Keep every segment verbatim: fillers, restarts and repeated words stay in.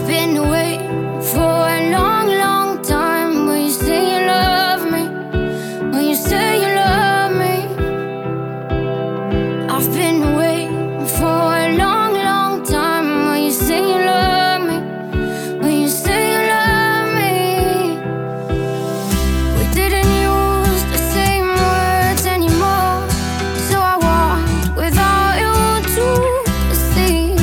I've been away for a long, long time. Will you say you love me? Will you say you love me? I've been away for a long, long time. Will you say you love me? Will you say you love me? We didn't use the same words anymore, so I walked without you to the sea.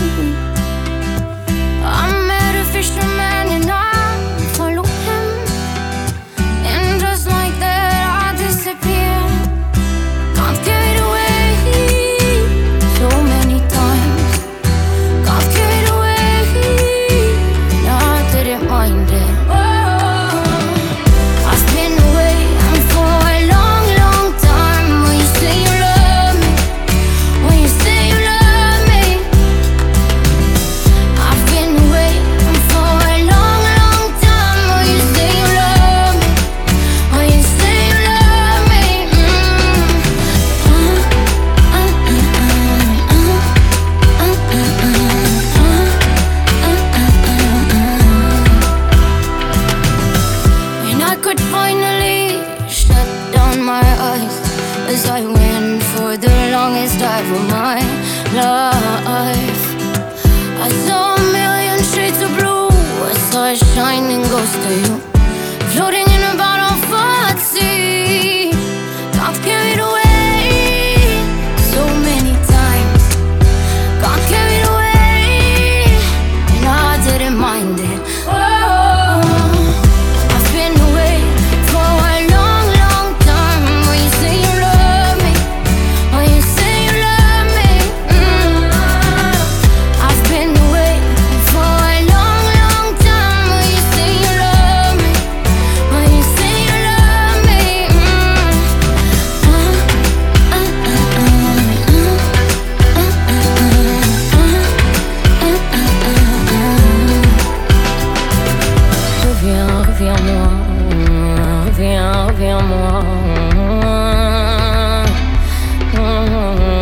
I met a fisherman and I followed him, and just like that I disappeared. Got carried away so many times. Got carried away and I didn't mind it. I've been away for a long, long time. Will you say you love me? Will you say you love me? I've been away for a long, long time. Will you say you love me? Will you say you love me? And I could finally shut down my eyes as I went for the longest dive of my life. I saw a million shades of blue. I saw a shining ghost of you, floating in a bottle full of sea. Got carried away so many times. Got carried away and I didn't mind it. I've been away for a long, long time. Will you say you love me? Will you say you love me? Mm. I've been away for a long, long time. Will you say you love me? Will you say you love me? Reviens, reviens-moi, reviens, reviens-moi.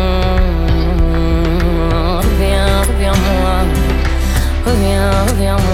Reviens, reviens-moi, reviens, reviens-moi.